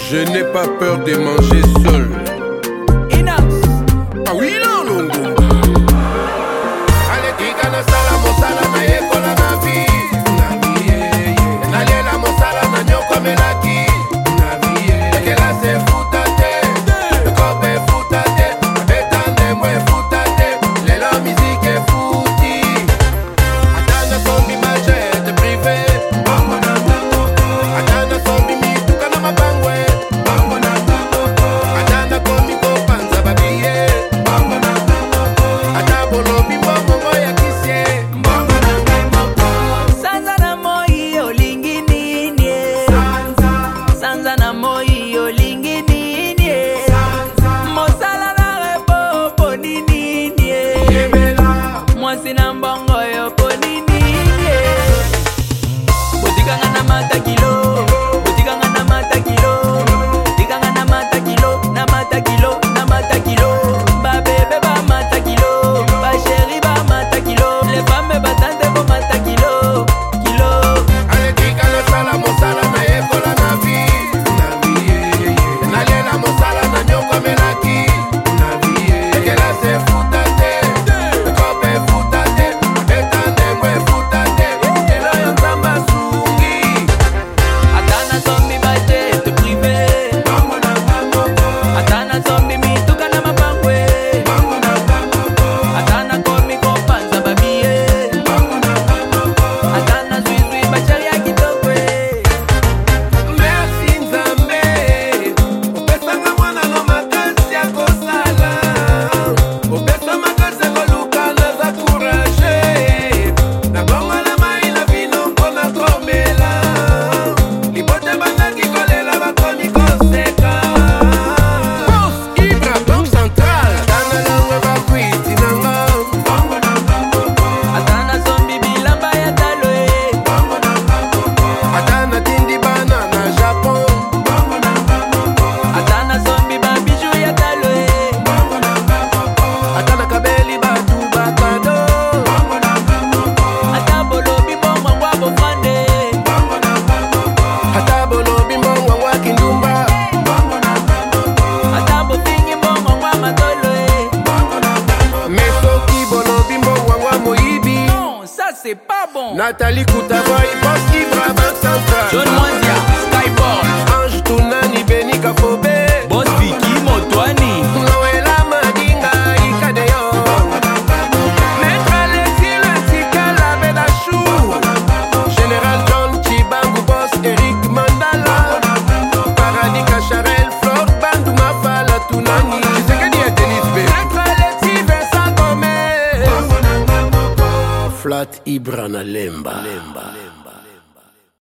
Je n'ai pas peur de manger seul. Inax. Ah oui, non, non, non. Allez, tika na sala mosala na yekola na vi. Nalela mosala na nyoko melaki. Ekela se futa te, kope futa te, betande mwe futa te, lelo musique futi. Atana sombi machete privé. Atana sombi mituka na mabangwe. Atana komi kopanza babiye. Atabolo bimbo moya kisye. Sanza na moi olingi nini? Sanza na moi olingi nini? Mosala na repo poni nini? Mwasi na mbongo yo poni nini? Botikanga na mata kilo, botikanga na mata kilo, botikanga na mata kilo, na mata kilo, na mata kilo. Ba bébé ba mata kilo, ba chérie ba mata kilo, les femmes battante bo mata kilo, kilo. Allez, tika na sala mosala na yekola na vi. Nalela mosala na nyoko melaki. Ekela se futa te, kope futa te, betande mwe futa te, lelo yo nzamba sungi. Atana sombi budget privé, atana sombi mituka na mabangwe, atana komi kopanza babie, atana zui bachari ya kitokwe. Merci Nzambe, opesanga mwana no makasi ya kosala, opesa makasi ya koluka naza courage, na bongo na mai na vino mpona komela, libote bandaki kolela bakomi koseka. Boss Ibra, Banque Centrale, tana longo bakwiti nanga, Atana sombi bilamba ya taloe, atana tindi bana na Japon, atana sombi babiju ya taloe, atana kabeli batu bakado. atabolo bibongo ngwa bofande, Atabolo bimbongwa ngwa kindumba. atabo fingi mbongo ngwa matoloe. Mesoki bolo bimbongwa ngwa moyibi. Non, ça c'est pas bon. Nathalie Koutaboy, Boss Ibra, Banque Centrale. John Mwanzia, Skyborn, Ange Tunani, Beni Kafobe. Boss Vicky Motwani, Noela Madinga, Ikadeyo. Maître Alexis Lansika, la Bedachou. Général John Chibangu, Boss Eric Mandala. Paradis Kacharel, Flor Bandu Mafala Tunani. Tshisekedi et Denis B. Maître Alexis Vincent Gomez. Flat Ibra na Lemba.